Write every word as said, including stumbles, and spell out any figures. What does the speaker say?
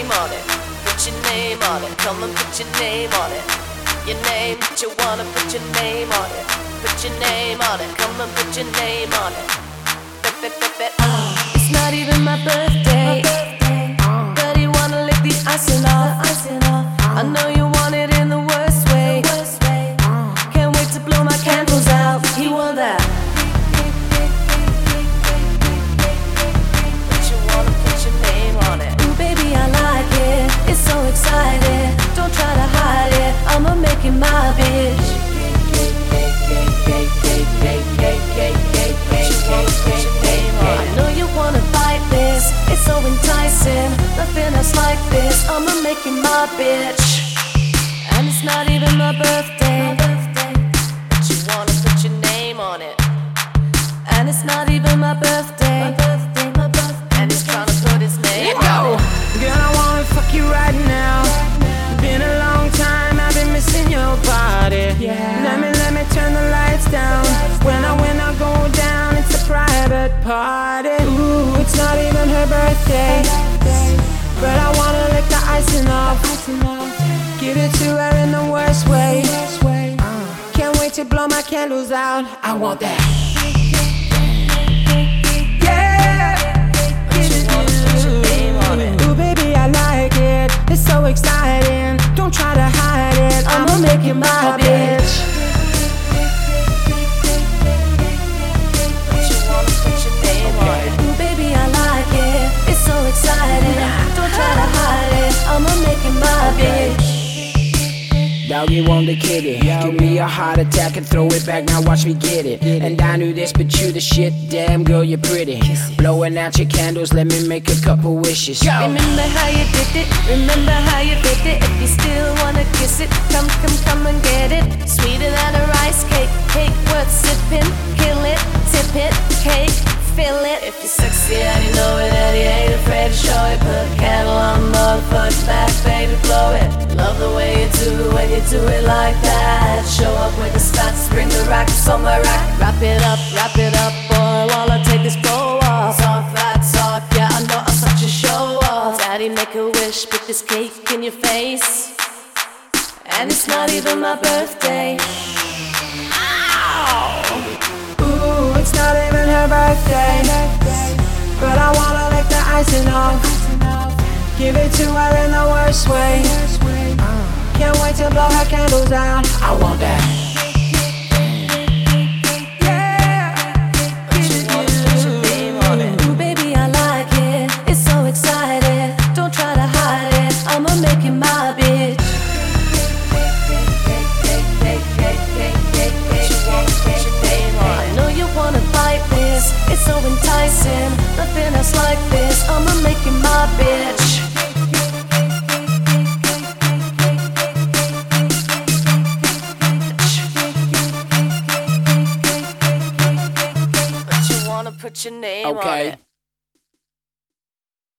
name on it. Put your name on it. Come and put your name on it. Your name, but you wanna put your name on it. Put your name on it. Come and put your name on it. It's not even my birthday, but you wanna lick the icing off. I know you want it in the worst way. Can't wait to blow my candles out. You want that? But you wanna put your name on it. Ooh, baby, I like it. It's so exciting. Don't try to hide it. I'ma make it my bitch. I know you wanna fight this. It's so enticing. Nothing else like this. I'ma make you my bitch. And it's not even my birthday, but you wanna put your name on it. And it's not even my birthday, and he's trying to put his name on it. Girl, I wanna fuck you right now. Been a long time, I've been missing your body. Let me, let me turn the lights down. When I, when I go down, it's a private party. Ooh, it's not even her birthday, but I wanna lick the icing off. Give it to her in the worst way. Can't wait to blow my candles out. I want that. Ooh, baby, I like it. It's so exciting. Don't try to hide it. I'ma make you my bitch. But you wanna put your name on it. Ooh, baby, I like it. It's so exciting. Don't try to hide it. I'ma make you my bitch. Doggy want the kitty. Give me a heart attack and throw it back, now watch me get it. And I knew this, but you the shit. Damn girl, you're pretty. Blowing out your candles, let me make a couple wishes. Remember how you did it, remember how you did it. If you still wanna kiss it, come, come, come and get it. Sweeter than a rice cake, cake worth sipping. Kill it, tip it, cake, fill it. If you're sexy and you know it and you ain't afraid to show it, put a candle on the motherfucker's back, baby, blow it. Love the way you do when you do it like that. Show up with the stats, bring the racks on my rack. Wrap it up, wrap it up, boy, while I take this bow off. Talk that talk, yeah, I know I'm such a show off. Daddy, make a wish, put this cake in your face. And it's not even my birthday. Ooh, it's not even her birthday, but I wanna lick the icing off. Give it to her in the worst way. Can't wait to blow her candles out. I want that. Ooh, baby, I like it. It's so exciting. Don't try to hide it. I'ma make you my bitch. I know you wanna fight this. It's so enticing. Nothing else like this. I'ma make you my bitch. Put your name on Okay. it.